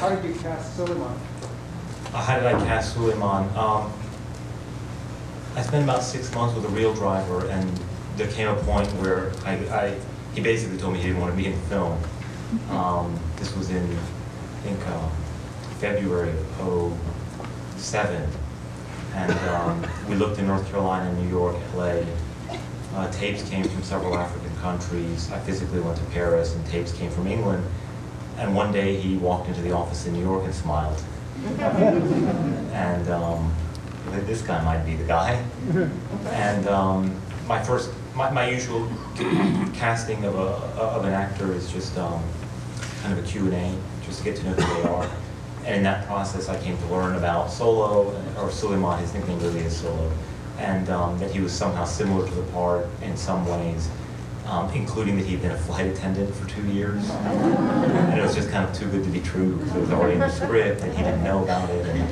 How did you cast Suleiman? How did I cast Suleiman? I spent about 6 months with a real driver, and there came a point where he basically told me he didn't want to be in the film. This was in, I think, February of '07. And we looked in North Carolina, New York, LA. Tapes came from several African countries. I physically went to Paris, and tapes came from England. And one day he walked into the office in New York and smiled. And this guy might be the guy. And my usual casting of an actor is just kind of a Q&A, just to get to know who they are. And in that process, I came to learn about Solo, or Suleiman, his nickname really is Solo, and that he was somehow similar to the part in some ways, including that he'd been a flight attendant for 2 years. And it was just kind of too good to be true, because it was already in the script, and he didn't know about it. And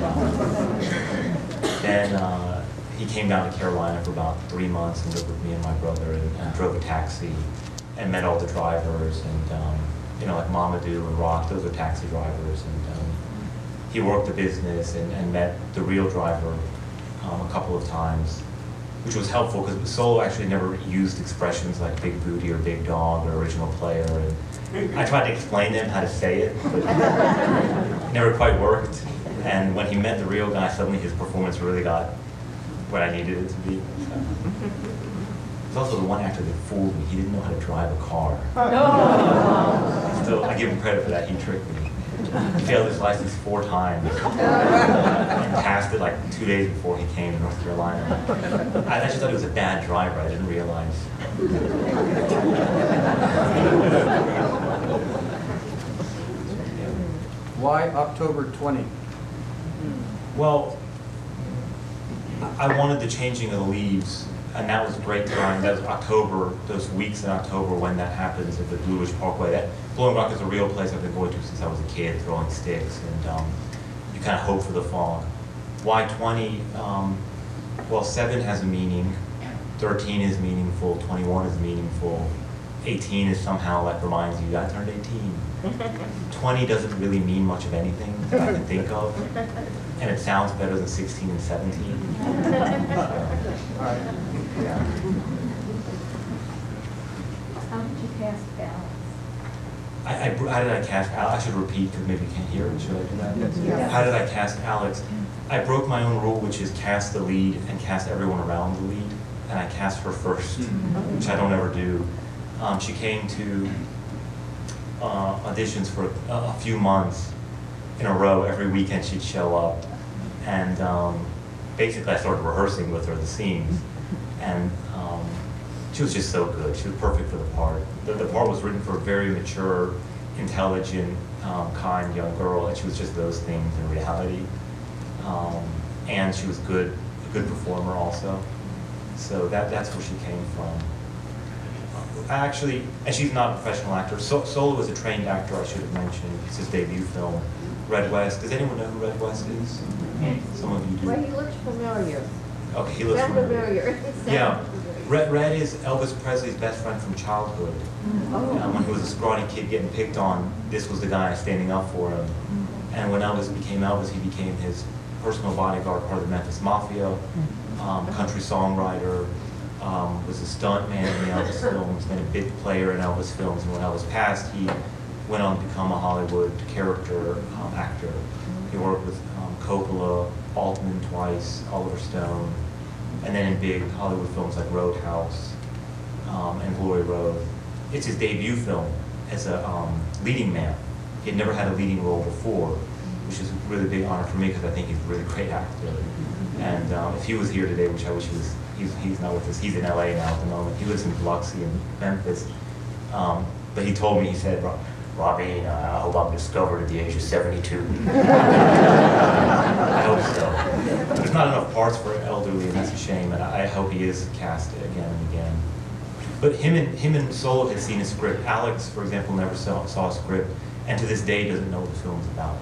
then he came down to Carolina for about 3 months and lived with me and my brother, and drove a taxi, and met all the drivers, and you know, like Mamadou and Rock, those are taxi drivers. And he worked the business and met the real driver a couple of times, which was helpful because Solo actually never used expressions like big booty or big dog or original player. And I tried to explain to him how to say it, but it never quite worked. And when he met the real guy, suddenly his performance really got what I needed it to be. He's also the one actor that fooled me. He didn't know how to drive a car. Still, I give him credit for that. He tricked me. He failed his license 4 times and passed it like 2 days before he came to North Carolina. I just thought he was a bad driver. I didn't realize. Why October 20? Well, I wanted the changing of the leaves, and that was great time. That was October, those weeks in October when that happens at the Blue Ridge Parkway. That Blowing Rock is a real place I've been going to since I was a kid, throwing sticks, and you kind of hope for the fog. Why 20? Well, 7 has a meaning, 13 is meaningful, 21 is meaningful, 18 is somehow like reminds you, I turned 18. 20 doesn't really mean much of anything that I can think of, and it sounds better than 16 and 17. All right. Yeah. How did you cast Alex? How did I cast Alex? I should repeat because maybe you can't hear it. Should I do that? Yes. Yeah. How did I cast Alex? I broke my own rule, which is cast the lead and cast everyone around the lead, and I cast her first, which I don't ever do. She came to auditions for a few months in a row. Every weekend she'd show up, and basically I started rehearsing with her the scenes, and she was just so good. She was perfect for the part. The part was written for a very mature, intelligent, kind young girl, and she was just those things in reality. And she was a good performer also. So that's where she came from. And she's not a professional actor. Solo was a trained actor, I should have mentioned. It's his debut film, Red West. Does anyone know who Red West is? Some of you do. Well, he looks familiar. Okay, he looks Sound familiar. Yeah. familiar. Red is Elvis Presley's best friend from childhood. When he was a scrawny kid getting picked on, this was the guy standing up for him. And when Elvis became Elvis, he became his personal bodyguard, part of the Memphis Mafia, country songwriter, was a stunt man in the Elvis films, been a big player in Elvis films, and when Elvis passed, he went on to become a Hollywood character actor. He worked with Coppola, Altman twice, Oliver Stone, and then in big Hollywood films like Roadhouse and Glory Road. It's his debut film as a leading man. He had never had a leading role before, which is a really big honor for me because I think he's a really great actor. And if he was here today, which I wish he was, he's not with us. He's in LA now at the moment. He lives in Biloxi and Memphis. But he told me, he said, Robbie, I hope I'm discovered at the age of 72. I hope so. There's not enough parts for elderly, and that's a shame. And I hope he is cast again and again. But him and Solo had seen a script. Alex, for example, never saw a script, and to this day doesn't know what the film's about.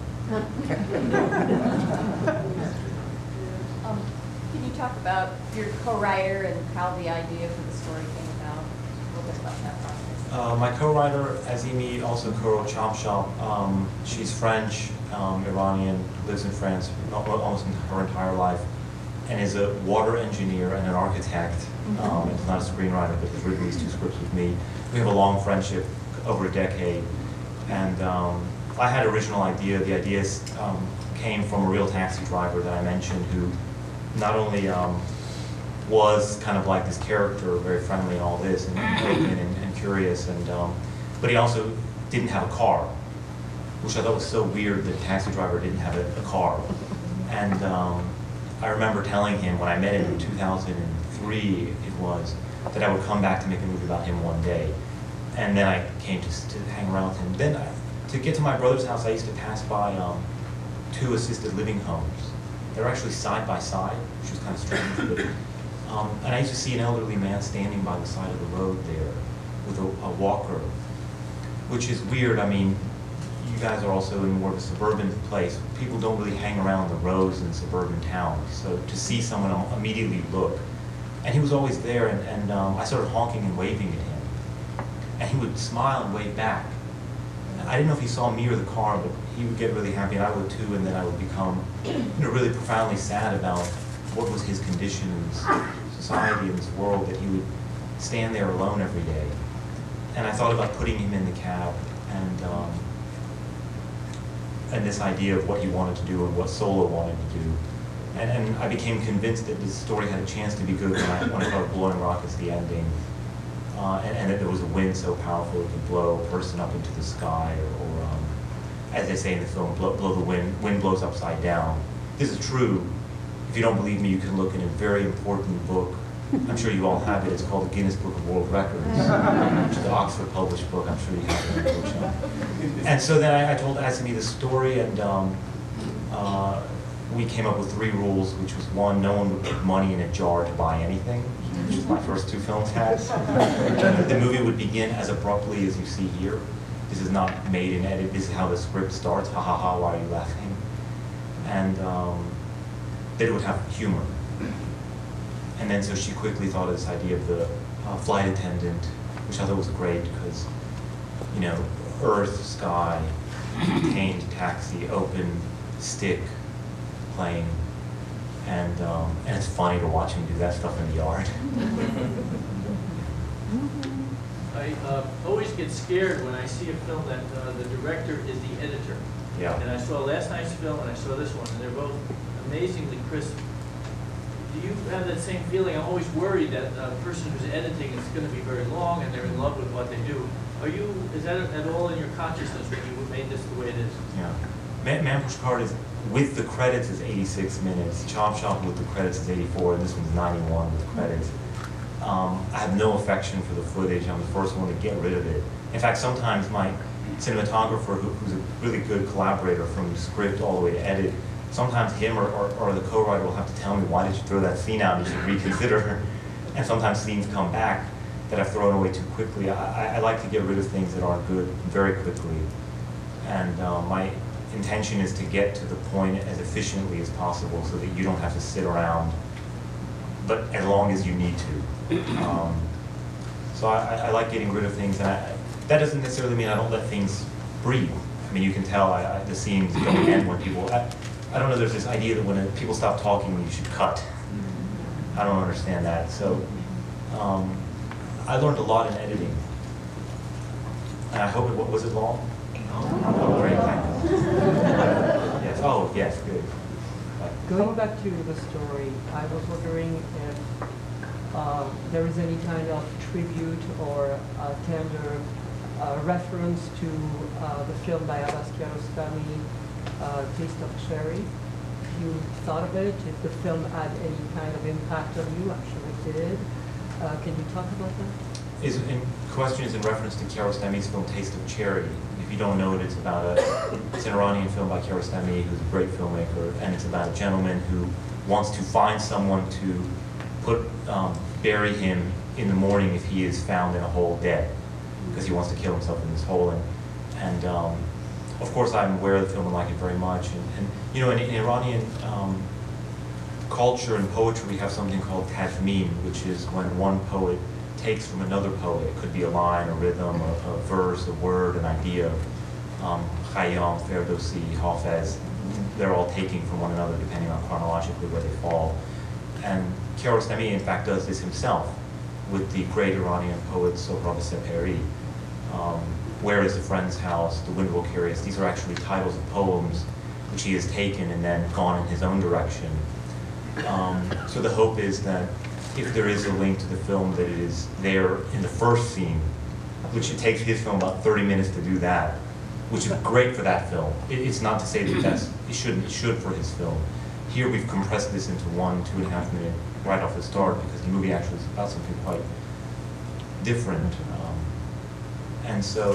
Can you talk about your co-writer and how the idea for the story came about? A little bit about that process. My co-writer, Azimi, also co-wrote Chop Shop. She's French, Iranian, lives in France almost her entire life, and is a water engineer and an architect. It's not a screenwriter, but has written these 2 scripts with me. We have a long friendship, over a decade, and I had an original idea. The ideas came from a real taxi driver that I mentioned, who not only was kind of like this character, very friendly and all this, and open and curious, and but he also didn't have a car, which I thought was so weird that a taxi driver didn't have a car. And I remember telling him when I met him in 2003, it was, that I would come back to make a movie about him one day. And then I came to hang around with him. Then to get to my brother's house, I used to pass by 2 assisted living homes. They were actually side by side, which was kind of strange. But, and I used to see an elderly man standing by the side of the road there with a walker, which is weird. I mean, you guys are also in more of a suburban place. People don't really hang around the roads in suburban towns. So to see someone, I'll immediately look. And he was always there, and I started honking and waving at him. And he would smile and wave back. And I didn't know if he saw me or the car, but he would get really happy, and I would too, and then I would become really profoundly sad about what was his condition in this society, in this world, that he would stand there alone every day. And I thought about putting him in the cab, and this idea of what he wanted to do and what Solo wanted to do. And I became convinced that this story had a chance to be good when I thought Blowing Rockets, the ending, and that there was a wind so powerful it could blow a person up into the sky, or as they say in the film, blow the wind blows upside down. This is true. If you don't believe me, you can look in a very important book. I'm sure you all have it. It's called the Guinness Book of World Records, which is the Oxford published book. I'm sure you have it in the bookshop. And so then I told Azimi the story, and we came up with 3 rules, which was 1, no one would put money in a jar to buy anything, which is my first 2 films had. The movie would begin as abruptly as you see here. This is not made in edit. This is how the script starts. Ha ha ha, why are you laughing? And that it would have humor. And then so she quickly thought of this idea of the flight attendant, which I thought was great because, you know, earth, sky, contained, taxi, open, stick, plane, and it's funny to watch him do that stuff in the yard. I always get scared when I see a film that the director is the editor. Yeah. And I saw last night's film and I saw this one, and they're both amazingly crisp. Do you have that same feeling? I'm always worried that the person who's editing is going to be very long and they're in love with what they do. Is that at all in your consciousness when you made this the way it is? Yeah. Man Push Cart is, with the credits, is 86 minutes. Chop Shop with the credits is 84, and this one's 91 with credits. I have no affection for the footage. I'm the first one to get rid of it. In fact, sometimes my cinematographer, who's a really good collaborator from script all the way to edit, sometimes him or the co-writer will have to tell me, why did you throw that scene out? You should reconsider. And sometimes scenes come back that I've thrown away too quickly. I like to get rid of things that aren't good very quickly. And my intention is to get to the point as efficiently as possible so that you don't have to sit around, but as long as you need to. So I like getting rid of things, and that doesn't necessarily mean I don't let things breathe. I mean, you can tell the scenes don't end when people, I don't know, there's this idea that when people stop talking, you should cut. I don't understand that. So I learned a lot in editing. And I hope was it long? Oh, great, thank you. Yes, oh, yes, good. Going back to the story, I was wondering if there is any kind of tribute or tender reference to the film by Abbas Kiarostami, Taste of Cherry. If you thought of it, if the film had any kind of impact on you, I'm sure it did. Can you talk about that? Question is in reference to Kiarostami's film Taste of Cherry. If you don't know it, it's an Iranian film by Kiarostami, who's a great filmmaker, and it's about a gentleman who wants to find someone to bury him in the morning if he is found in a hole dead, because he wants to kill himself in this hole. And of course, I'm aware of the film and like it very much. And you know, in Iranian culture and poetry, we have something called tazmin, which is when one poet takes from another poet. It could be a line, a rhythm, a verse, a word, an idea. Khayyam, Ferdowsi, Hafez, they're all taking from one another depending on chronologically where they fall. And Kiarostami, in fact, does this himself with the great Iranian poet Sohrab Sepehri. Where is a Friend's House, The Wind Will Carry Us? These are actually titles of poems which he has taken and then gone in his own direction. So the hope is that if there is a link to the film, that it is there in the first scene, which it takes his film about 30 minutes to do that, which is great for that film. It's not to say that it should for his film. Here we've compressed this into 2.5 minute right off the start because the movie actually is about something quite different. And so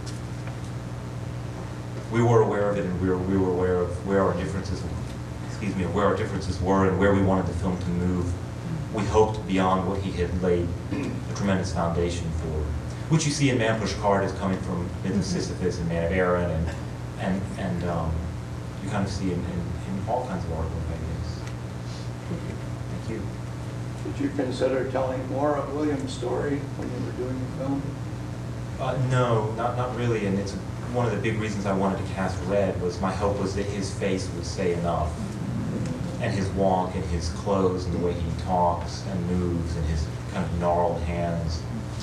we were aware of it, and we were aware of where our differences, where our differences were and where we wanted the film to move. We hoped beyond what he had laid a tremendous foundation for, which you see in Man Pushcart is coming from Myth of Sisyphus and Man of Aaron, and you kind of see in all kinds of artwork, I guess. Thank you. Did you consider telling more of William's story when you were doing the film? No, not really, and it's one of the big reasons I wanted to cast Red. Was my hope was that his face would say enough, and his walk and his clothes and the way he talks and moves and his kind of gnarled hands.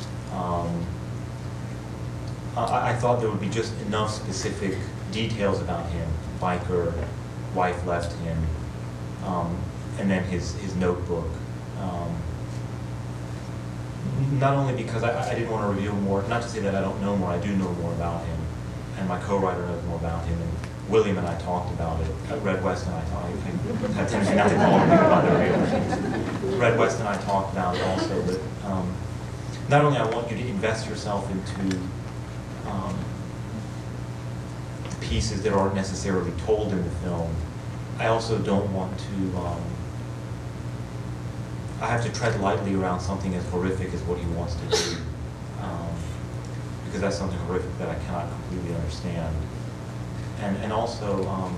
I thought there would be just enough specific details about him. Biker, wife left him, and then his notebook. Not only because I didn't want to reveal more, not to say that I don't know more, I do know more about him, and my co-writer knows more about him, and William and I talked about it. Red West and I talked, I had tendency not to call him about it. Red West and I talked about it also, but not only I want you to invest yourself into the pieces that aren't necessarily told in the film, I also don't want to, I have to tread lightly around something as horrific as what he wants to do, because that's something horrific that I cannot completely understand. And also,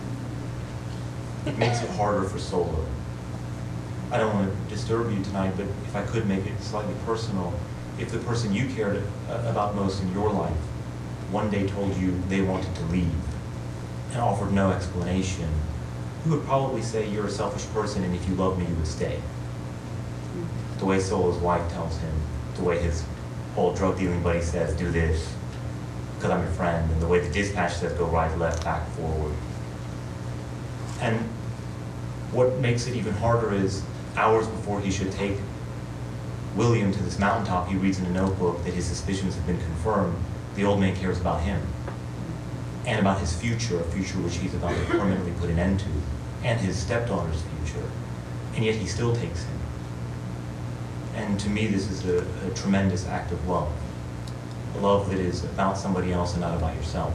it makes it harder for Solo. I don't want to disturb you tonight, but if I could make it slightly personal, if the person you cared about most in your life one day told you they wanted to leave and offered no explanation, you would probably say you're a selfish person, and if you love me, you would stay. The way Solo's wife tells him, the way his old drug dealing buddy says, do this, because I'm your friend, and the way the dispatch says, go right, left, back, forward. And what makes it even harder is, hours before he should take William to this mountaintop, he reads in a notebook that his suspicions have been confirmed. The old man cares about him, and about his future, a future which he's about to permanently put an end to, and his stepdaughter's future, and yet he still takes him. And to me, this is a tremendous act of love. A love that is about somebody else and not about yourself.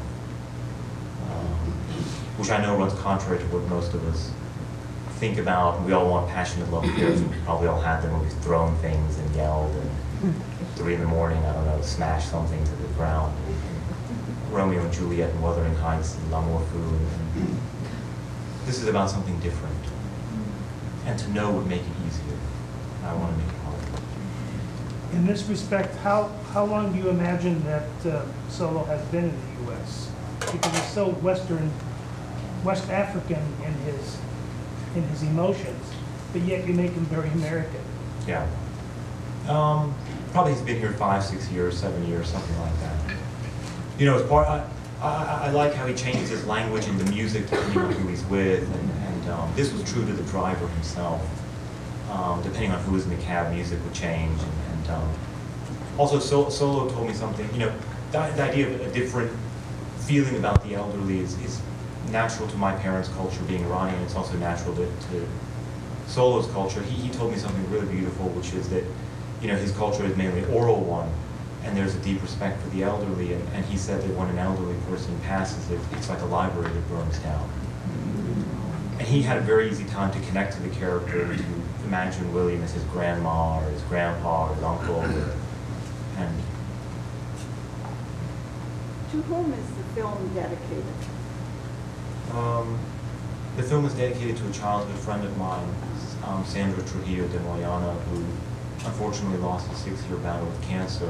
Which I know runs contrary to what most of us think about. We all want passionate love affairs, and we probably all had them where we've thrown things and yelled, and 3 in the morning, I don't know, smashed something to the ground. And Romeo and Juliet and Wuthering Heights and L'amour fou. And this is about something different. And to know would make it easier. I want to make it harder. In this respect, how long do you imagine that Solo has been in the U.S.? Because he's so West African in his emotions, but yet you make him very American. Yeah. Probably he's been here 5, 6 years, 7 years, something like that. You know, as part, I like how he changes his language and the music depending on who he's with, and this was true to the driver himself. Depending on who was in the cab, music would change, and also Solo told me something. You know, the idea of a different feeling about the elderly is natural to my parents' culture, being Iranian. It's also natural to Solo's culture. He told me something really beautiful, which is that, you know, his culture is mainly an oral one, and there's a deep respect for the elderly, and he said that when an elderly person passes, it's like a library that burns down. And he had a very easy time to connect to the character, to imagine William as his grandma, or his grandpa, or his uncle, and... To whom is the film dedicated? The film is dedicated to a childhood friend of mine, Sandra Trujillo de Moyana, who unfortunately lost a 6-year battle with cancer.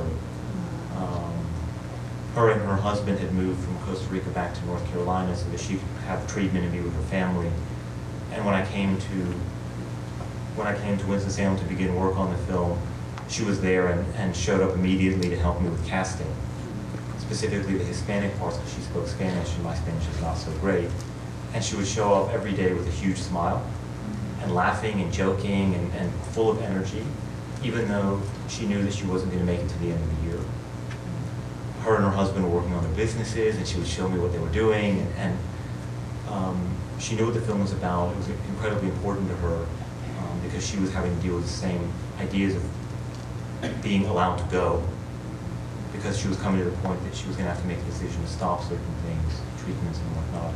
Her and her husband had moved from Costa Rica back to North Carolina so that she could have treatment and be with her family. And when I came to Winston-Salem to begin work on the film, she was there and showed up immediately to help me with casting, specifically the Hispanic parts, because she spoke Spanish and my Spanish is not so great. And she would show up every day with a huge smile and laughing and joking and full of energy, even though she knew that she wasn't going to make it to the end of the year. Her and her husband were working on their businesses, and she would show me what they were doing, and she knew what the film was about. It was incredibly important to her because she was having to deal with the same ideas of being allowed to go, because she was coming to the point that she was going to have to make a decision to stop certain things, treatments and whatnot.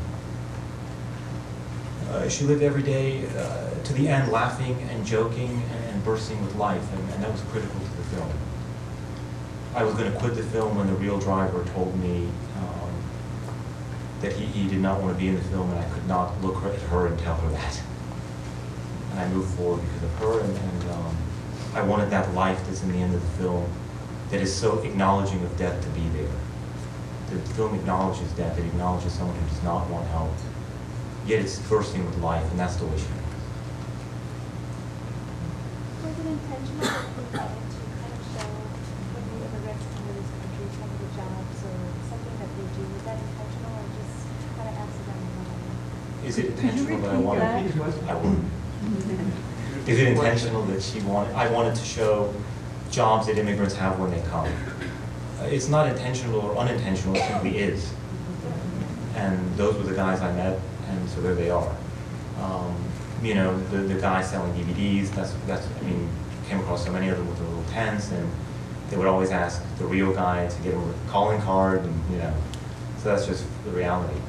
And she lived every day to the end laughing and joking and bursting with life, and that was critical to the film. I was going to quit the film when the real driver told me that he did not want to be in the film, and I could not look at her and tell her that. And I moved forward because of her, and I wanted that life that's in the end of the film that is so acknowledging of death to be there. The film acknowledges death, it acknowledges someone who does not want help, yet it's bursting with life, and that's the way she is. Was it intentional that you wanted to kind of show when new immigrants come to this country, some of the jobs or something that they do? Was that intentional or just kind of accidental? Is it intentional that I wanted? I wouldn't. Is it intentional that I wanted to show jobs that immigrants have when they come? It's not intentional or unintentional, it simply is. And those were the guys I met, and so there they are. You know, the guy selling DVDs, came across so many of them with their little tents, and they would always ask the real guy to get them a calling card, and so that's just the reality.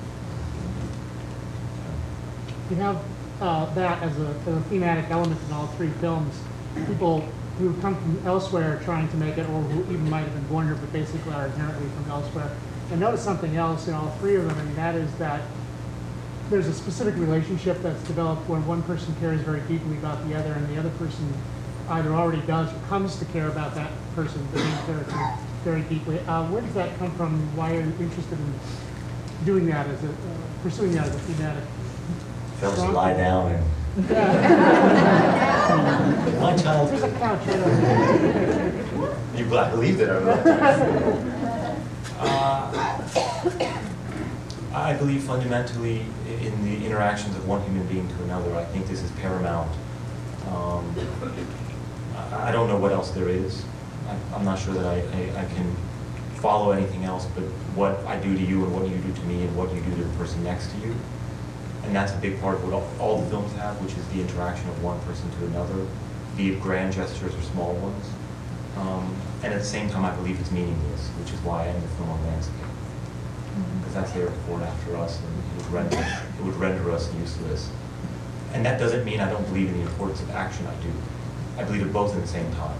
You have that as a thematic element in all three films. People who come from elsewhere trying to make it, or who even might have been born here but basically are inherently from elsewhere. And notice something else in all three of them, and that is that there's a specific relationship that's developed when one person cares very deeply about the other, and the other person either already does or comes to care about that person, the main character, very deeply. Where does that come from? Why are you interested in doing that pursuing that as a thematic? Phil should lie down and my child. There's a couch right over there. You believed it, I believe fundamentally in the interactions of one human being to another. I think this is paramount. I don't know what else there is. I'm not sure that I can follow anything else but what I do to you and what you do to me and what you do to the person next to you. And that's a big part of what all the films have, which is the interaction of one person to another, be it grand gestures or small ones. And at the same time, I believe it's meaningless, which is why I end the film on landscape. Because that's there before and after us, and it would render us useless. And that doesn't mean I don't believe in the importance of action. I do. I believe in both at the same time.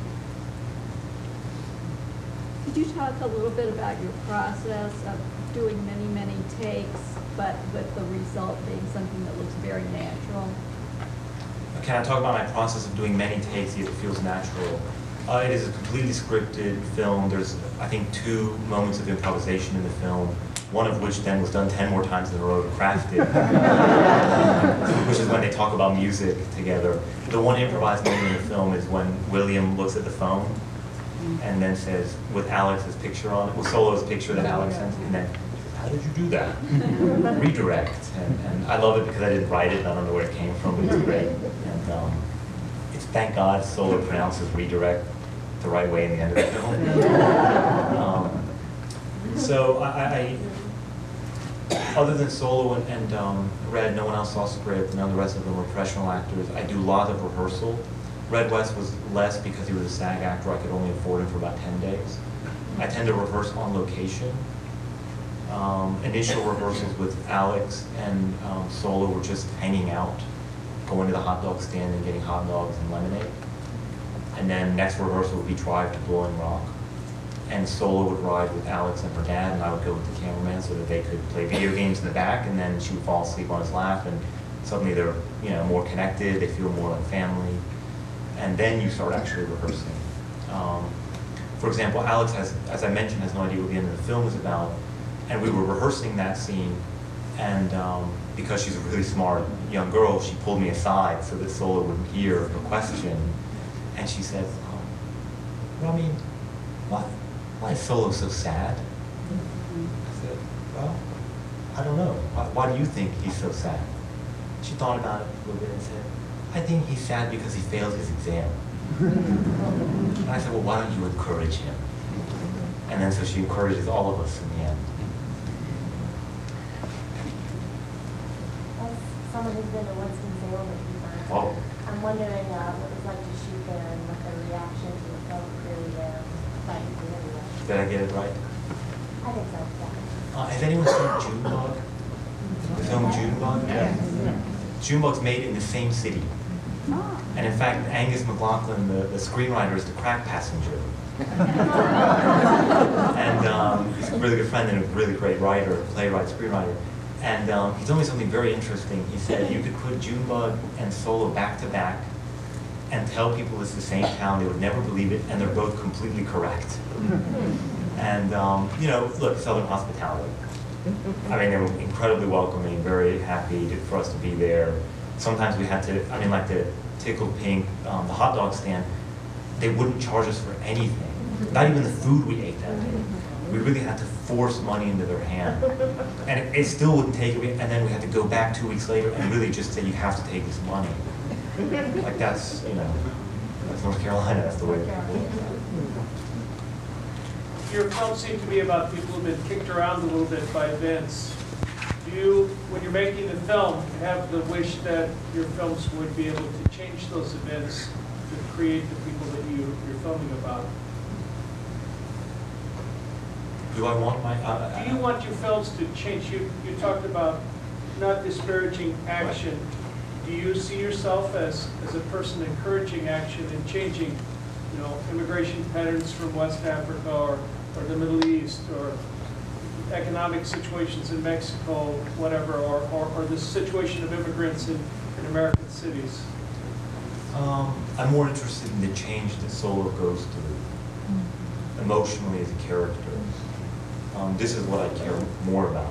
Could you talk a little bit about your process of doing many, many takes, but with the result being something that looks very natural? Can I talk about my process of doing many takes yet it feels natural? It is a completely scripted film. There's, I think, 2 moments of improvisation in the film, one of which then was done 10 more times in a row to craft it, which is when they talk about music together. The one improvised moment in the film is when William looks at the phone and then says, with Alex's picture on it, with Solo's picture that Alex sent, and then, how did you do that? Redirect. And I love it because I didn't write it, and I don't know where it came from, but it's great. And it's, thank God, Solo pronounces redirect the right way in the end of the film. So I other than Solo and Red, no one else saw script, none of the rest of them were professional actors. I do a lot of rehearsal. Red West was less because he was a SAG actor. I could only afford him for about 10 days. I tend to rehearse on location. Initial rehearsals with Alex and Solo were just hanging out, going to the hot dog stand and getting hot dogs and lemonade. And then next rehearsal would be Drive to Blowing Rock. And Solo would ride with Alex and her dad, and I would go with the cameraman so that they could play video games in the back, and then she would fall asleep on his lap, and suddenly they're more connected, they feel more like family. and then you start actually rehearsing. For example, Alex has, as I mentioned, has no idea what the end of the film is about, and we were rehearsing that scene, and because she's a really smart young girl, she pulled me aside so that Sola wouldn't hear the question, and she said, Ramin, why is Solo so sad? I said, well, I don't know. Why do you think he's so sad? She thought about it a little bit and said, I think he's sad because he failed his exam. And I said, well, why don't you encourage him? And then so she encourages all of us in the end. As someone who's been to Winston-Salem a few times, Oh. I'm wondering what it was like to shoot there and what the reaction to the film crew there might be everywhere. Did I get it right? I think so, yeah. Has anyone seen Junebug? The film Junebug? Yes. Junebug's made in the same city. And in fact, Angus McLaughlin, the screenwriter, is the crack passenger. And he's a really good friend and a really great writer, playwright, screenwriter. And he told me something very interesting. He said you could put Junebug and Solo back to back and tell people it's the same town, they would never believe it, and they're both completely correct. And, you know, look, Southern hospitality. I mean, they were incredibly welcoming, very happy for us to be there. Sometimes we had to, I mean, like the Tickled Pink, the hot dog stand, they wouldn't charge us for anything. Not even the food we ate that day. We really had to force money into their hand. And it still wouldn't take it, and then we had to go back 2 weeks later and really just say, you have to take this money. Like that's, you know, that's North Carolina, that's the way it is. Your films seem to be about people who've been kicked around a little bit by events. Do you, when you're making the film, have the wish that your films would be able to change those events to create the people that you're filming about? Do I want my... Do you want your films to change? You talked about not disparaging action. Do you see yourself as a person encouraging action and changing, you know, immigration patterns from West Africa or the Middle East, or economic situations in Mexico, whatever, or the situation of immigrants in American cities? I'm more interested in the change that Solo goes through, emotionally as a character. This is what I care more about.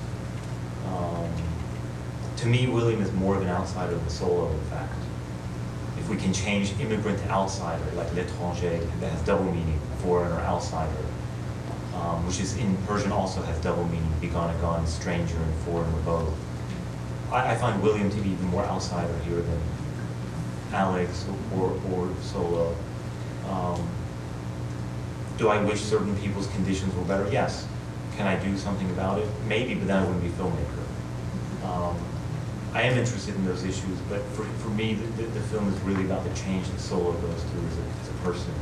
To me, William is more of an outsider than Solo, in fact. If we can change immigrant to outsider, like l'étranger, that has double meaning, foreigner, outsider, which is in Persian also has double meaning, begone, gone, stranger, and foreigner both. I find William to be even more outsider here than Alex or Solo. Do I wish certain people's conditions were better? Yes. Can I do something about it? Maybe, but then I wouldn't be a filmmaker. I am interested in those issues, but for me, the film is really about the change that Solo goes through as a person.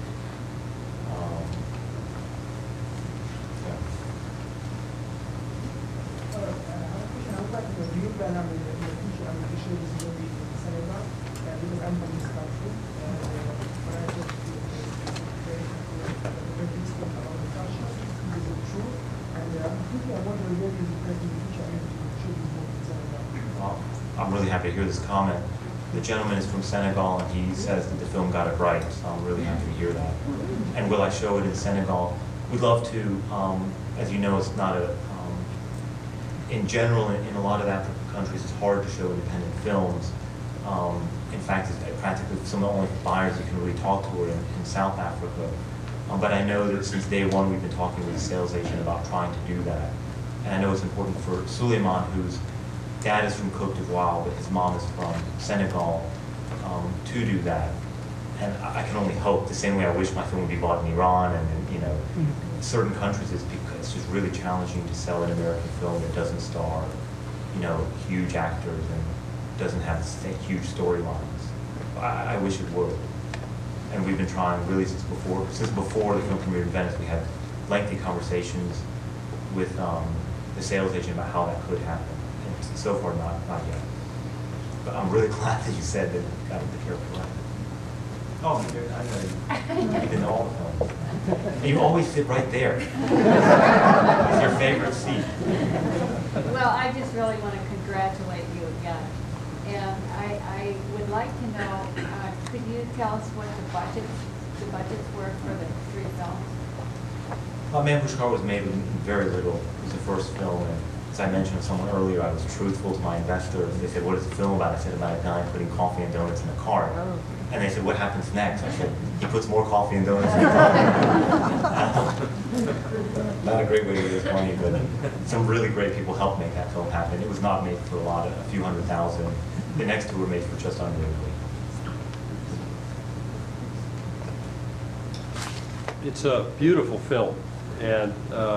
Do you plan on the future? I'm pretty sure this is going to be in Senegal, because I'm from this country, and when I talk to very speak about the culture, this is true, and I'm thinking I wonder whether you plan in the future to shoot this movie in Senegal. Well, I'm really happy to hear this comment. The gentleman is from Senegal, and he says that the film got it right, so I'm really happy to hear that. And will I show it in Senegal? We'd love to. As you know, it's not a in general, in a lot of African countries, it's hard to show independent films. In fact, it's practically some of the only buyers you can really talk to are in South Africa. But I know that since day one, we've been talking with the sales agent about trying to do that. And I know it's important for Suleiman, whose dad is from Côte d'Ivoire, but his mom is from Senegal, to do that. And I can only hope, the same way I wish my film would be bought in Iran and you know, certain countries, it's just really challenging to sell an American film that doesn't star, you know, huge actors and doesn't have huge storylines. I wish it would. And we've been trying really since before the film premiered in Venice. We had lengthy conversations with the sales agent about how that could happen. And so far, not yet. But I'm really glad that you said that you got the character right. Oh, I know you. You've been to all the films. And you always sit right there. It's your favorite seat. Well, I just really want to congratulate you again. And I would like to know, could you tell us what the budgets were for the 3 films? Man Pushkar was made with very little. It was the first film, and as I mentioned to someone earlier, I was truthful to my investors. They said, "What is the film about?" I said, "About a guy putting coffee and donuts in a cart." Oh. And they said, "What happens next?" I said, "He puts more coffee and donuts in the cart." Not a great way to raise money, but some really great people helped make that film happen. It was not made for a few $100,000. The next two were made for just under $1 million. It's a beautiful film, and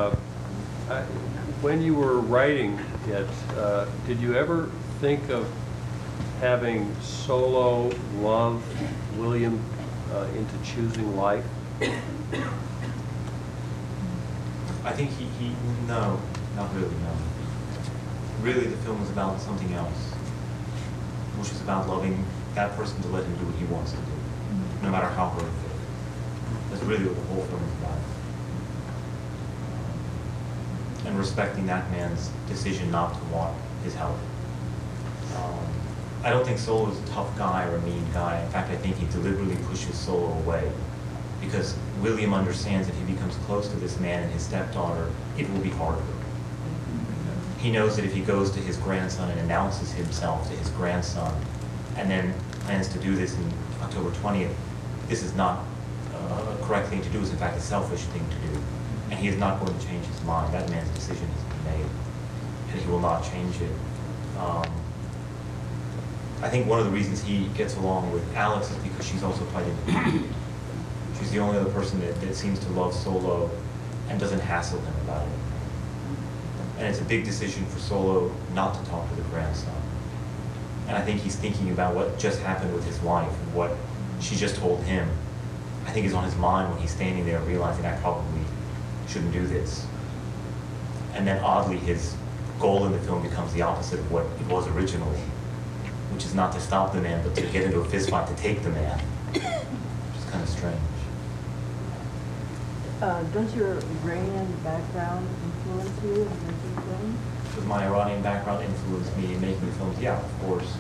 when you were writing it, did you ever think of having Solo love William into choosing life? I think no, not really, no. Really, the film was about something else, which is about loving that person to let him do what he wants to do, no matter how horrific. That's really what the whole film is about. And respecting that man's decision not to want his help. I don't think Solo is a tough guy or a mean guy. In fact, I think he deliberately pushes Solo away, because William understands if he becomes close to this man and his stepdaughter, it will be harder. He knows that if he goes to his grandson and announces himself to his grandson, and then plans to do this in October 20th, this is not a correct thing to do. It's in fact a selfish thing to do. And he is not going to change his mind. That man's decision has been made, and he will not change it. I think one of the reasons he gets along with Alex is because she's also quite independent. She's the only other person that seems to love Solo and doesn't hassle him about it. And it's a big decision for Solo not to talk to the grandson. And I think he's thinking about what just happened with his wife and what she just told him. I think is on his mind when he's standing there realizing I probably shouldn't do this. And then oddly, his goal in the film becomes the opposite of what it was originally, which is not to stop the man, but to get into a fist fight to take the man, which is kind of strange. Does your Iranian background influence you in making films? Does my Iranian background influence me in making films? Yeah, of course.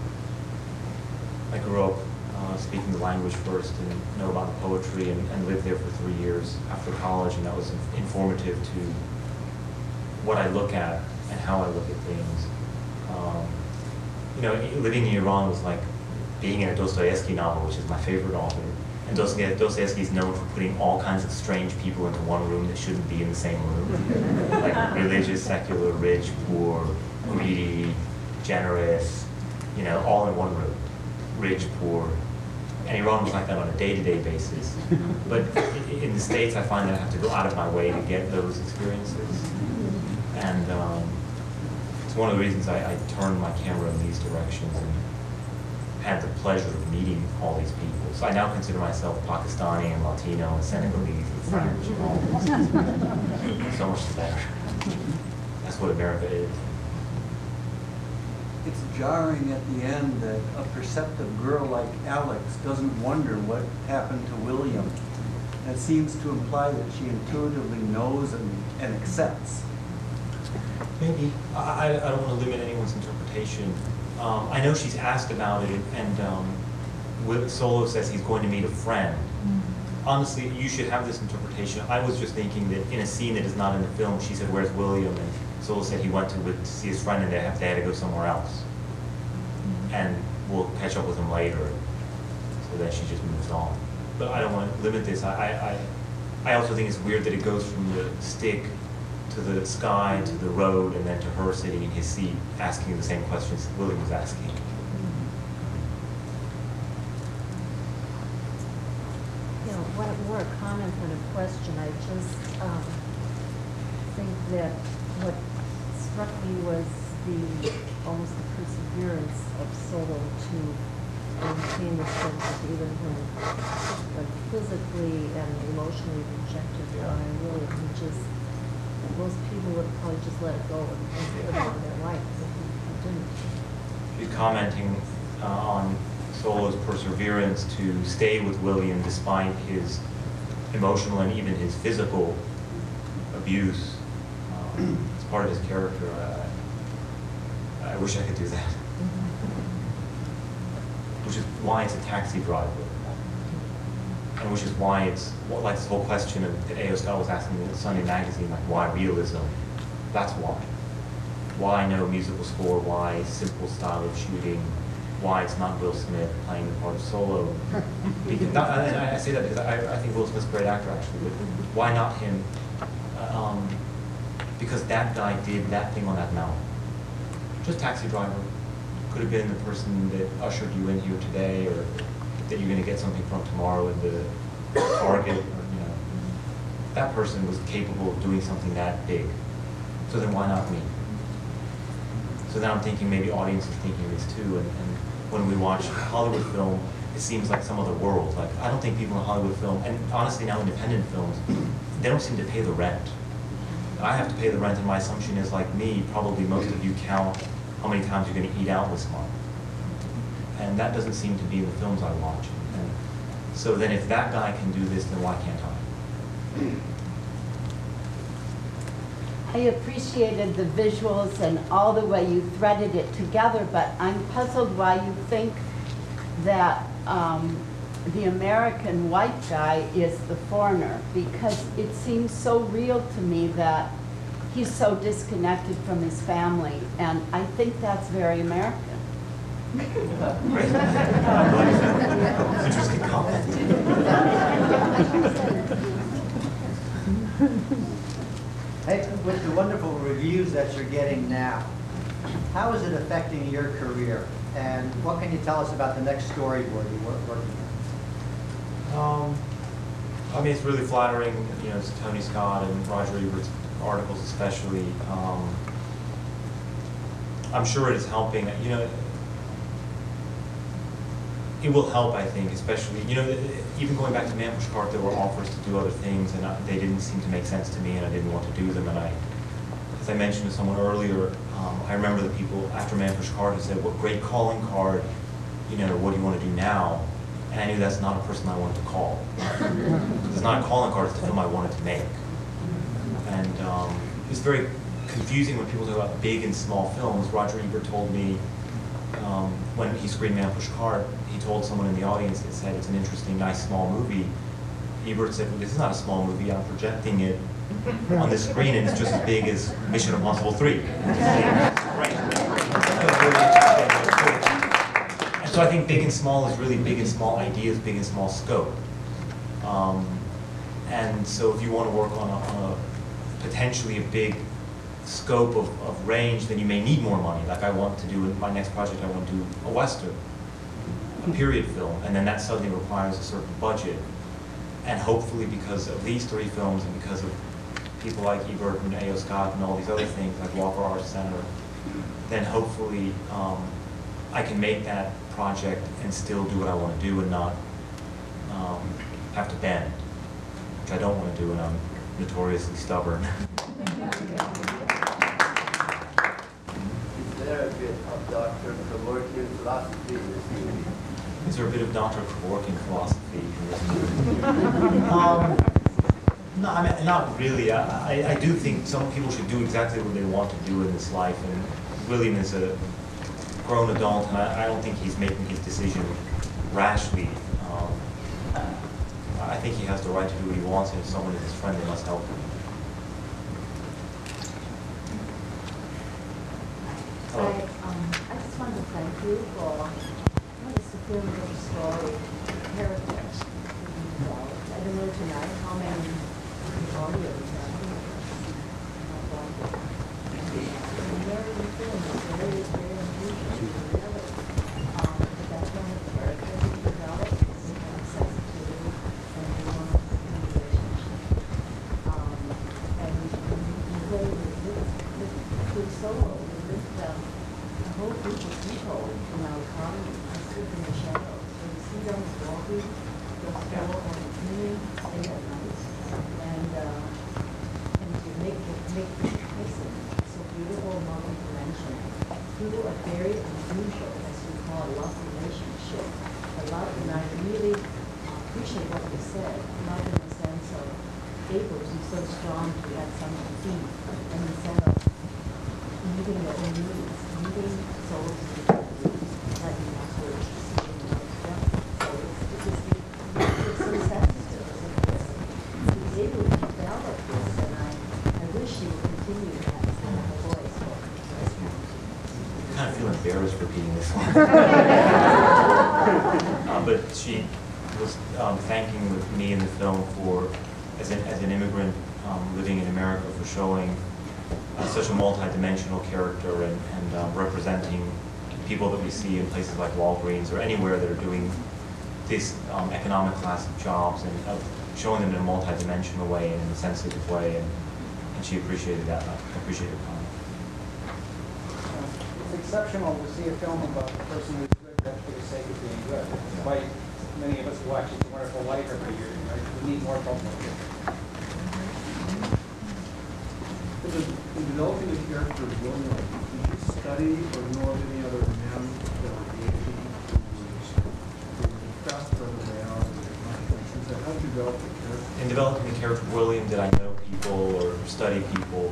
I grew up speaking the language first and know about the poetry and lived there for 3 years after college, and that was informative to what I look at and how I look at things. You know, living in Iran was like being in a Dostoevsky novel, which is my favorite author. And Dostoevsky is known for putting all kinds of strange people into one room that shouldn't be in the same room. Like religious, secular, rich, poor, greedy, generous, you know, all in one room. Rich, poor. And Iran was like that on a day-to-day basis. But in the States, I find that I have to go out of my way to get those experiences. And it's one of the reasons I turned my camera in these directions and had the pleasure of meeting all these people. So I now consider myself Pakistani and Latino and Senegalese and French and all this. So much better. That's what America is. It's jarring at the end that a perceptive girl like Alex doesn't wonder what happened to William. That seems to imply that she intuitively knows and accepts. Maybe. I don't want to limit anyone's interpretation. I know she's asked about it, and Solo says he's going to meet a friend. Honestly, you should have this interpretation. I was just thinking that in a scene that is not in the film, she said, "Where's William?" And Solo said he went to see his friend and they had to go somewhere else. And we'll catch up with him later. So then she just moves on. But I don't want to limit this. I also think it's weird that it goes from the stick to the sky, to the road, and then to her sitting in his seat asking the same questions William was asking. You know, more a comment than a question. I just think that what struck me was almost the perseverance of Solo to maintain the friendship even when physically and emotionally rejected by William. Most people would probably just let it go and live on their life, but he didn't. She's commenting on Solo's perseverance to stay with William despite his emotional and even his physical abuse. It's part of his character. I wish I could do that. which is why it's a taxi driver. And which is why it's, well, like this whole question that A.O. Scott was asking in Sunday Magazine, like why realism? That's why. Why no musical score? Why simple style of shooting? Why it's not Will Smith playing the part of Solo? Because, and I say that because I think Will Smith's a great actor actually, but why not him? Because that guy did that thing on that mountain. Just taxi driver. Could have been the person that ushered you in here today, or that you're going to get something from tomorrow at the Target. Or, you know, that person was capable of doing something that big. So then why not me? So then I'm thinking maybe audience is thinking this too. And when we watch Hollywood film, it seems like some other world. Like I don't think people in Hollywood film, and honestly now independent films, they don't seem to pay the rent. I have to pay the rent, and my assumption is, like me, probably most of you count how many times you're going to eat out this month. And that doesn't seem to be in the films I watch. And so then if that guy can do this, then why can't I? I appreciated the visuals and all the way you threaded it together, but I'm puzzled why you think that the American white guy is the foreigner, because it seems so real to me that he's so disconnected from his family, and I think that's very American. Interesting comment. Hey, with the wonderful reviews that you're getting now, how is it affecting your career? And what can you tell us about the next storyboard you're working on? I mean, it's really flattering, you know, it's Tony Scott and Roger Ebert's articles especially. I'm sure it is helping, you know, it will help, I think, especially, you know, even going back to Man Push Cart, there were offers to do other things, and they didn't seem to make sense to me, and I didn't want to do them. And as I mentioned to someone earlier, I remember the people after Man Push Cart who said, "What great calling card, you know, what do you want to do now?" And I knew that's not a person I wanted to call. It's not a calling card, it's the film I wanted to make. And it's very confusing when people talk about big and small films. Roger Ebert told me when he screened Man Push Cart, he told someone in the audience that said it's an interesting, nice, small movie. Ebert said, well, this is not a small movie, I'm projecting it on the screen and it's just as big as Mission Impossible 3. And so I think big and small is really big and small ideas, big and small scope. And so if you want to work on a potentially a big scope of range, then you may need more money. Like I want to do, in my next project, I want to do a Western, a period film, and then that suddenly requires a certain budget. And hopefully because of these 3 films and because of people like Ebert and A.O. Scott and all these other things, like Walker Arts Center, then hopefully I can make that project and still do what I want to do and not have to bend, which I don't want to do, and I'm notoriously stubborn. Is there a bit of Dr. Kevorkian philosophy in this movie? Is there a bit of Dr. Kevorkian philosophy in this movie? No, I mean, not really. I do think some people should do exactly what they want to do in this life, and William is a grown adult, and I don't think he's making his decision rashly. I think he has the right to do what he wants, and if someone is his friend, they must help him. I just wanted to thank you for this superior story, characters. I don't know tonight how many audios very film is very, very unusual. Really, the background of the character you develop is sensitivity and warmth and relationship. And you play with Solo, with a whole group of people in our common stood in the shadows. So you see them walking, just go on the cleaning, stay at night, and you make the person so beautiful, multi-dimensional, through a very unusual, as we call a love relationship. A love, and I really appreciate what you said, love in the sense of able to be so strong to let someone see, and instead of meeting your own needs, meeting souls with their needs, letting us see in feel embarrassed repeating this one. But she was thanking me in the film for, as an immigrant living in America, for showing such a multi-dimensional character and representing people that we see in places like Walgreens or anywhere that are doing these economic class jobs, and showing them in a multi-dimensional way and in a sensitive way, and she appreciated that. I appreciated it. It's exceptional to see a film about a person who's good just for the sake of being good. Despite many of us watch It's a Wonderful Life every year, right? We need more films like this. In developing the character of William, did you study or know of any other men that were Asian who were impressed by the way out of their consciences? How did you develop the character? In developing the character of William, did I know people or study people?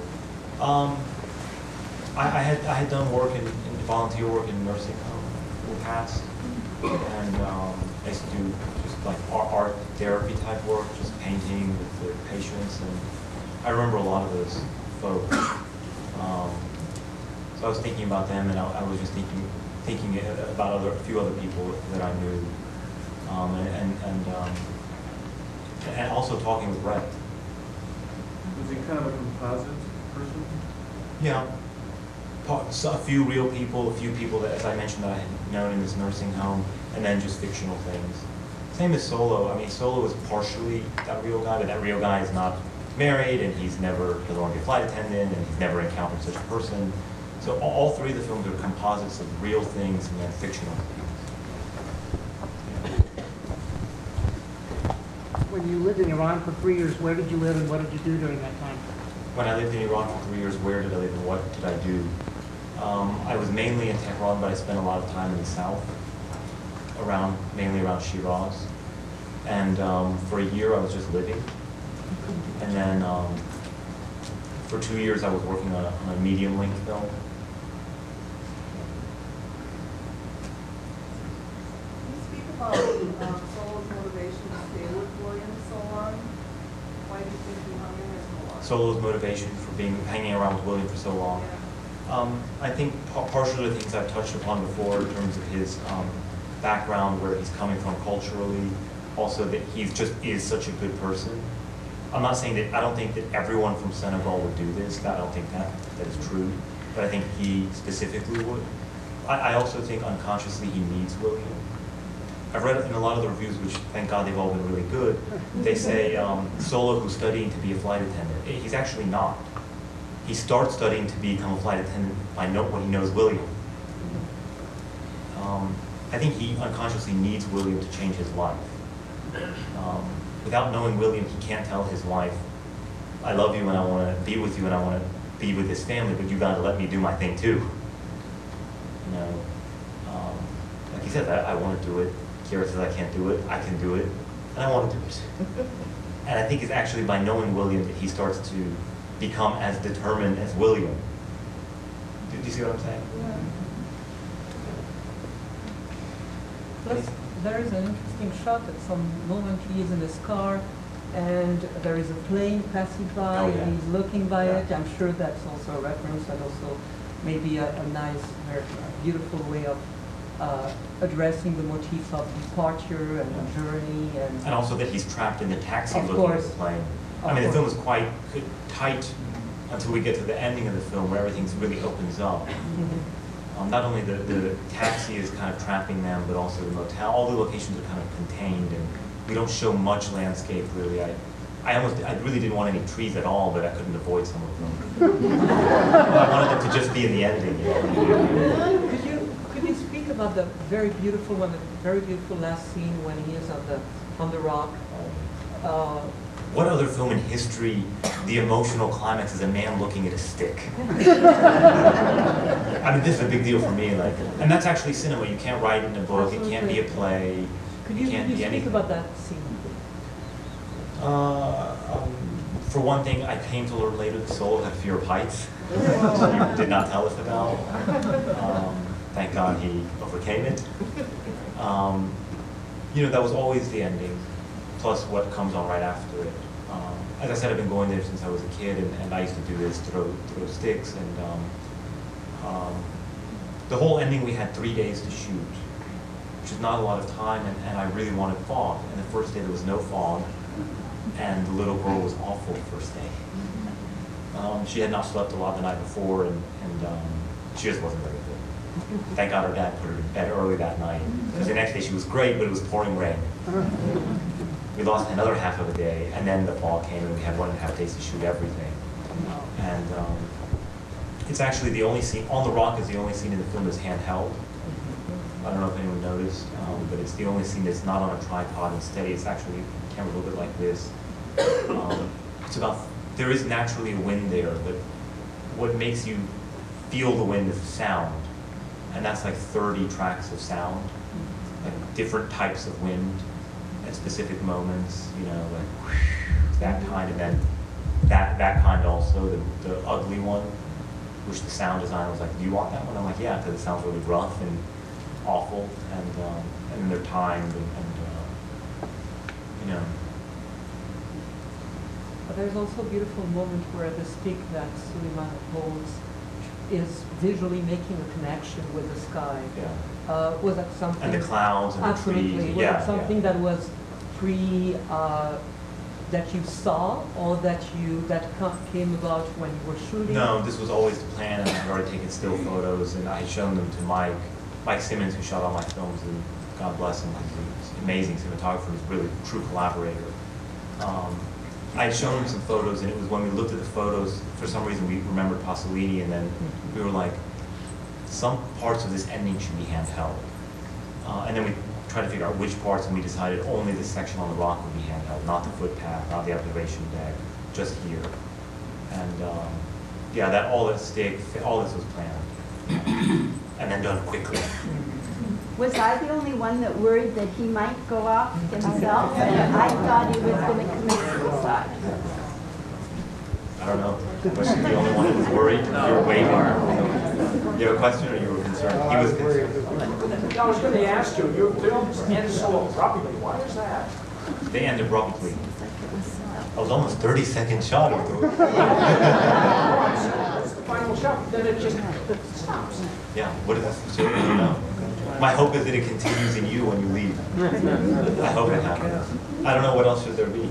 I had done work in volunteer work in nursing home in the past, and I used to do just like art therapy type work, just painting with the patients, and I remember a lot of those folks. So I was thinking about them, and I was just thinking about a few other people that I knew, and also talking with Brett. Was he kind of a composite person? Yeah. So a few real people, a few people that, as I mentioned, that I had known in this nursing home, and then just fictional things. Same as Solo. I mean, Solo is partially that real guy, but that real guy is not married, and doesn't want to be a flight attendant, and he's never encountered such a person. So all three of the films are composites of real things and then fictional things. When you lived in Iran for 3 years, where did you live and what did you do during that time? When I lived in Iran for 3 years, where did I live and what did I do? I was mainly in Tehran, but I spent a lot of time in the south, mainly around Shiraz. And for a year, I was just living. And then for 2 years, I was working on a medium-length film. Can you speak about Solo's motivation to stay with William so long? Why do you think he hung in there so long? Solo's motivation for hanging around with William for so long. I think partially the things I've touched upon before in terms of his background, where he's coming from culturally, also that he just is such a good person. I'm not saying that, I don't think that everyone from Senegal would do this. I don't think that is true, but I think he specifically would. I also think unconsciously he needs William. I've read in a lot of the reviews, which thank God they've all been really good, they say Solo, who's studying to be a flight attendant. He's actually not. He starts studying to become a flight attendant by what he knows William. I think he unconsciously needs William to change his life. Without knowing William, he can't tell his wife, I love you and I want to be with you and I want to be with this family, but you got to let me do my thing too. You know, like he says, I want to do it. Kira says I can't do it. I can do it, and I want to do it. And I think it's actually by knowing William that he starts to become as determined as William. Do you see what I'm saying? Yeah. Plus, there is an interesting shot at some moment he is in his car and there is a plane passing by and he's looking by it. I'm sure that's also a reference and also maybe a nice, very beautiful way of addressing the motif of departure and journey. And also that he's trapped in the taxi of looking course. at the plane. I mean, the film is quite tight until we get to the ending of the film where everything really opens up. Not only the taxi is kind of trapping them, but also the motel. All the locations are kind of contained, and we don't show much landscape really. I really didn't want any trees at all, but I couldn't avoid some of them. I wanted them to just be in the ending. You know? Could you speak about the very beautiful last scene when he is on the rock? What other film in history, the emotional climax is a man looking at a stick? I mean, this is a big deal for me. And that's actually cinema. You can't write it in a book. Absolutely. It can't be a play. Could you speak about that scene? For one thing, I came to learn later that Solo had fear of heights, which you did not tell us about. Thank God he overcame it. You know, that was always the ending, plus what comes on right after it. As I said, I've been going there since I was a kid, and I used to do this, throw sticks, and the whole ending we had 3 days to shoot, which is not a lot of time, and I really wanted fog. And the first day there was no fog, and the little girl was awful the first day. She had not slept a lot the night before, and she just wasn't very good. Thank God her dad put her to bed early that night, because the next day she was great, but it was pouring rain. We lost another half of a day, and then the fall came, and we had 1.5 days to shoot everything. And it's actually the only scene, On the Rock is the only scene in the film that's handheld. I don't know if anyone noticed, but it's the only scene that's not on a tripod and steady. It's actually camera a little bit like this. It's about, there is naturally a wind there, but what makes you feel the wind is the sound. And that's like 30 tracks of sound, like different types of wind at specific moments, you know, like whoosh, that kind, and then that kind also, the ugly one, which the sound designer was like, do you want that one? I'm like, yeah, because it sounds really rough and awful, and then they're timed, and you know. But there's also a beautiful moment where the stick that Suleiman holds is visually making a connection with the sky. Yeah. Was that something? And the clouds and absolutely. the trees. Was Yeah, it something that was that you saw, or that came about when you were shooting? No, this was always the plan, and I'd already taken still photos, and I had shown them to Mike Simmons, who shot all my films, and God bless him, he's an amazing cinematographer, he's really a true collaborator. I had shown him some photos, and it was when we looked at the photos, for some reason we remembered Pasolini, and then we were like, some parts of this ending should be handheld. And then we tried to figure out which parts, and we decided only this section on the rock would be handheld, not the footpath, not the observation deck, just here. And yeah, all this was planned. And then done quickly. Was I the only one that worried that he might go off himself? And I thought he was going to commit suicide. I don't know. Was he the only one who was worried? You were waving. You have a question, or you were concerned? He was concerned. I was going to ask you, your films end so abruptly. Why is that? They end abruptly. I was almost 30-second shot of them. It's the final shot, then it just stops. Yeah, what is this? So, I don't know. My hope is that it continues in you when you leave. I hope it happens. I don't know, what else should there be?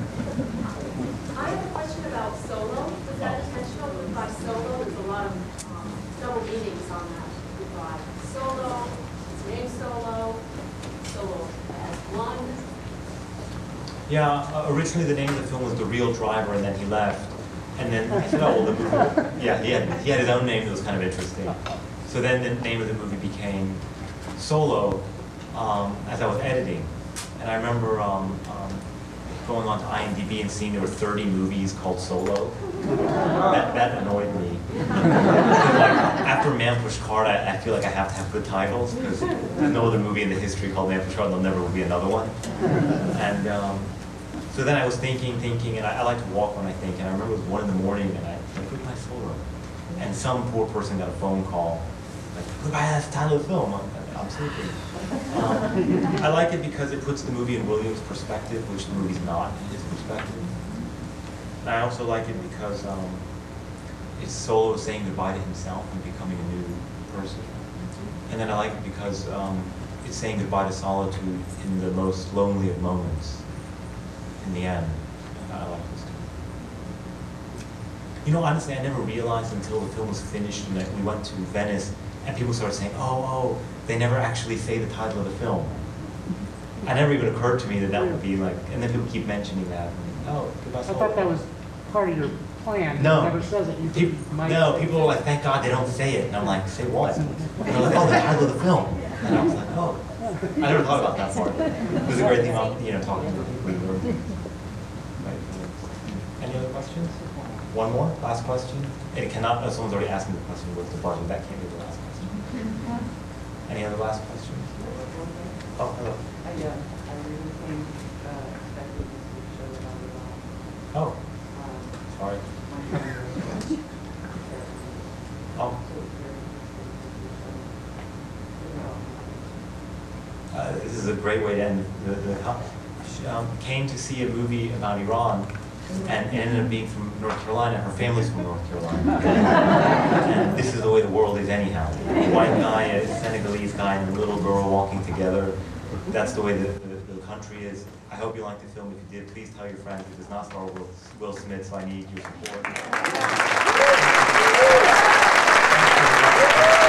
I have a question about Solo. Was that intentional? By Solo, there's a lot of double meanings on that. We've got Solo, it's named Solo, Solo as one. Yeah, originally the name of the film was The Real Driver, and then he left. And then I said, oh, well, the movie, yeah, he had his own name that was kind of interesting. So then the name of the movie became Solo as I was editing. And I remember going on to IMDb and seeing there were 30 movies called Solo. That annoyed me. Like, after Man Push Card, I feel like I have to have good titles, because there's no other movie in the history called Man Push Card, and there'll never be another one. And so then I was thinking, and I like to walk when I think, and I remember it was 1 in the morning, and I put my Solo. And some poor person got a phone call, like, look, that's the title of the film. I'm sleeping. I like it because it puts the movie in Williams' perspective, which the movie's not in his perspective. And I also like it because it's Solo saying goodbye to himself and becoming a new person. And then I like it because it's saying goodbye to solitude in the most lonely of moments, in the end. And I like this too. You know, honestly, I never realized until the film was finished and we went to Venice and people started saying, oh, they never actually say the title of the film. It never even occurred to me that that would be like, and then people keep mentioning that. Oh, goodbye, I Solo. thought that was part of your plan. No. It never says it. People are like, thank God they don't say it. And I'm like, say what? And they're like, oh, the title of the film. And I was like, oh. I never thought about that part. It was a great thing about, talking to people. Right. Any other questions? One more? Last question? And it cannot, someone's already asked me the question, what's the budget? That can't be the last question. Any other last questions? Oh, hello. I really think expected this to show it on the wall. Oh, sorry. Oh. This is a great way to end. Came to see a movie about Iran, and ended up being from North Carolina. Her family's from North Carolina. And this is the way the world is anyhow. A white guy, a Senegalese guy, and a little girl walking together. That's the way the country is. I hope you liked the film. If you did, please tell your friends. It does not star Will Smith, so I need your support.